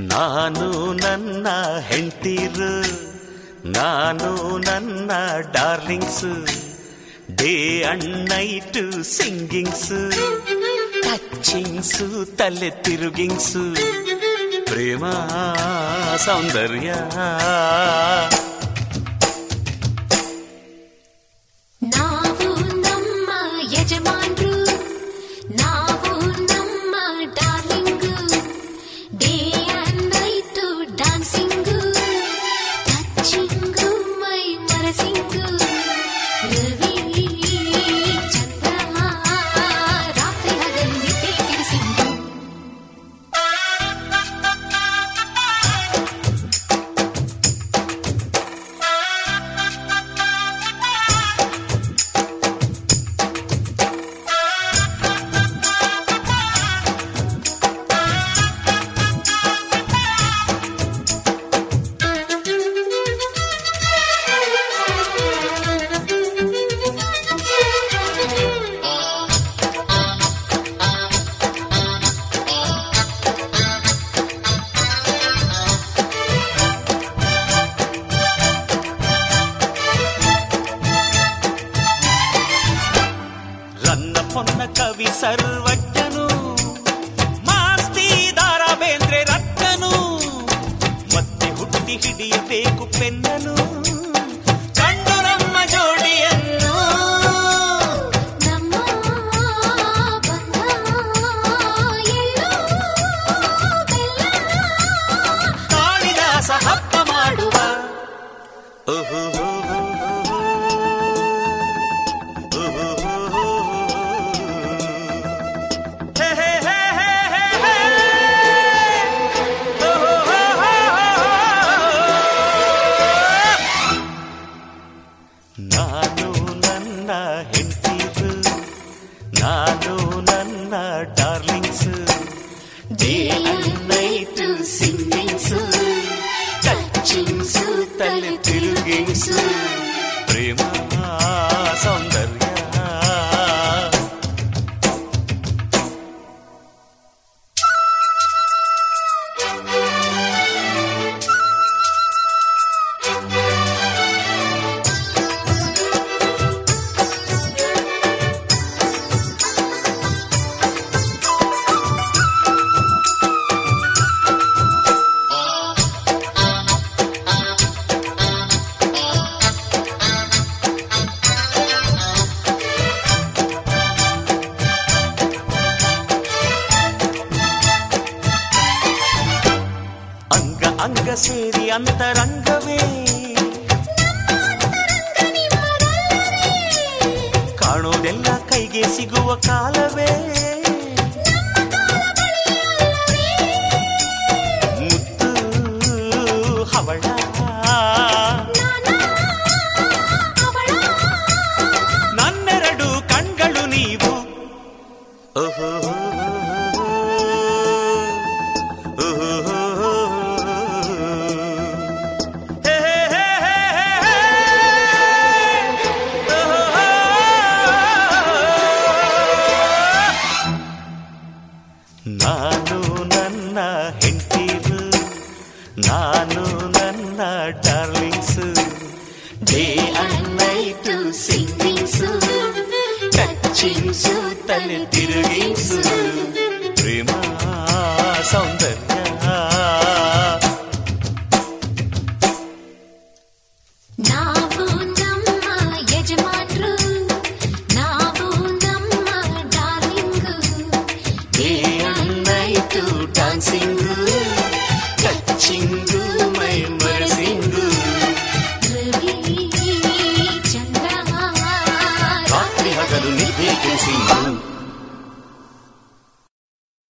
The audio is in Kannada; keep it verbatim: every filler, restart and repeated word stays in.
ನಾನು ನನ್ನ ಹೆಂಡ್ತೀರು, ನಾನು ನನ್ನ darlings, day and night singings, touchings ತಲೆ ತಿರುಗಿಂಗ್ಸು, ಪ್ರೇಮ ಸೌಂದರ್ಯ. ನಾವು ನಮ್ಮ ಯಜಮಾನ್ರು, ನಾವು ನಮ್ಮ darling, day and night dancing, touching ಮೈ ಮರಸಿಂಗು, ರವಿ ಚಂದ್ರ ರಾತ್ರಿ ಹಗಲು ನಿದ್ದೆ ಕೆಡಿಸಿಂಗು. ರನ್ನ ಪೊನ್ನ ಕವಿ ಸರ್ವಜ್ಞನು, ಮಾಸ್ತಿ ದಾರ ಬೇಂದ್ರೆ ರತ್ನನು, ಮತ್ತೆ ಹುಟ್ಟಿ ಹಿಡಿಯಬೇಕು ಪೆನ್ನನು, ಕಂಡು ನಮ್ಮ ಜೋಡಿಯನ್ನು. ನಮ್ಮ ಬಂಧ ಎಲ್ಲೋ ಬೆಲ್ಲ, ಕಾಳಿದಾಸ ಹಬ್ಬ ಮಾಡುವ. ಓಹೋ ನಾನು ನನ್ನ ಹೆಂಡ್ತೀರು, ನಾನು ನನ್ನ darlings, day and night singings, touchings ತಲೆ ತಿರುಗಿಂಗ್ಸ್, ಪ್ರೇಮ ಸೌಂದರ್ಯ. ಅಂಗ ಅಂಗ ಸೇರಿ ಅಂತರಂಗವೇ, ಕಾಣೋದೆಲ್ಲ ಕೈಗೆ ಸಿಗುವ ಕಾಲವೇ, ಮುದ್ದು ಹವಳ ನನ್ನೆರಡು ಕಣ್ಗಳು ನೀವು. ಓಹೋ ನಾನು ನನ್ನ ಹೆಂಡ್ತೀರು, ನಾನು ನನ್ನ darlings, day and night singings, touchings ತಲೆ ತಿರುಗಿಂಗ್ಸ್, ಪ್ರೇಮ ಸೌಂದರ್ಯ. ನಾವು ನಮ್ಮ ಯಜಮಾನ್ರು, ನಾವು ನಮ್ಮ darling, day and night dancing, touching ಮೈ ಮರಸಿಂಗು, ರವಿ ಚಂದ್ರ ರಾತ್ರಿ ಹಗಲು ನಿದ್ದೆ ಕೆಡಿಸಿಂಗು.